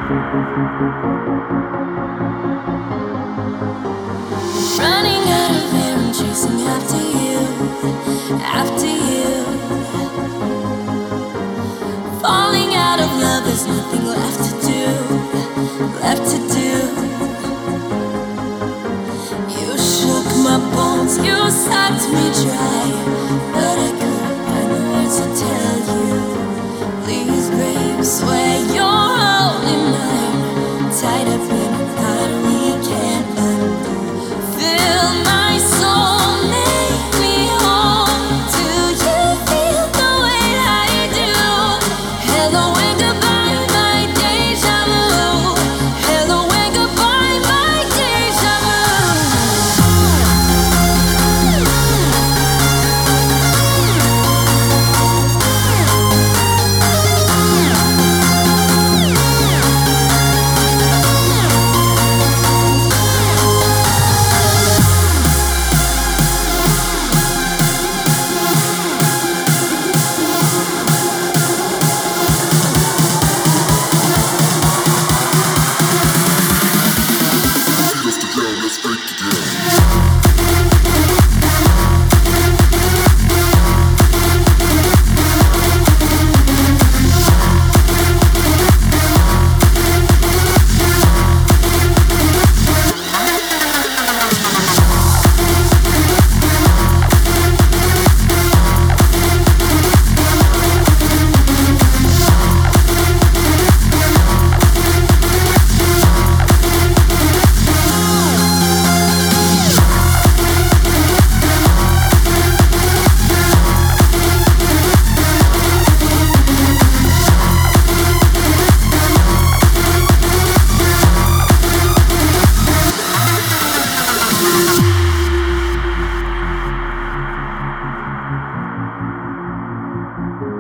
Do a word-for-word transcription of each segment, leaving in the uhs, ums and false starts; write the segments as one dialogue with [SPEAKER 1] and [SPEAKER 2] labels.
[SPEAKER 1] Running out of air, I'm chasing after you, after you. Falling out of love, there's nothing left to do, left to do. You shook my bones, you sucked me dry, but I couldn't find the words to tell you. Please, babe, swear you're only mine, tied up in a knot we can't undo. Fill my soul, make me whole. Do you feel the way I do? Hello and goodbye, my deja vu. Hello and goodbye, my deja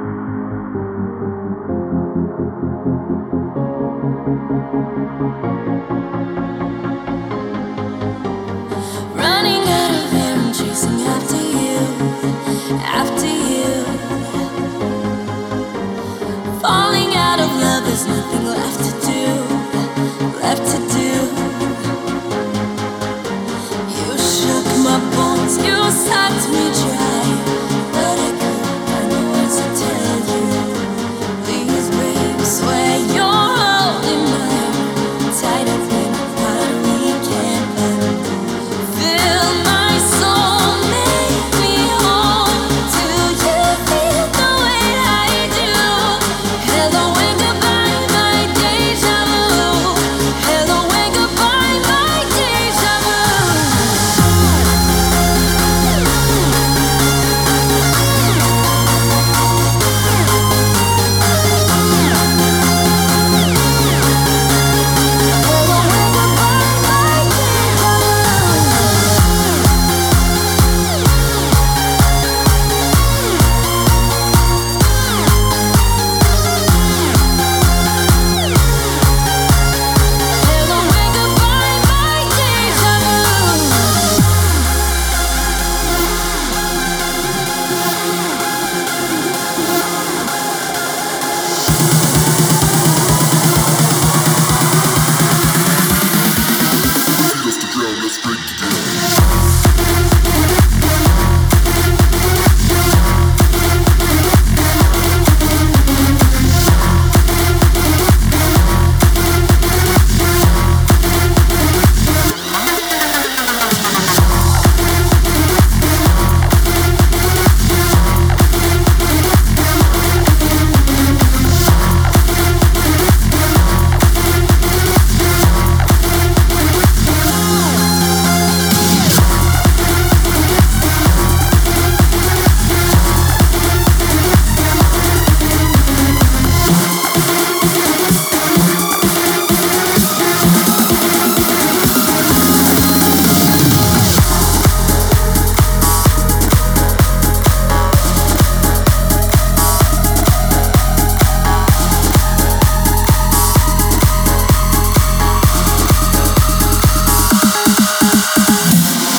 [SPEAKER 1] vu.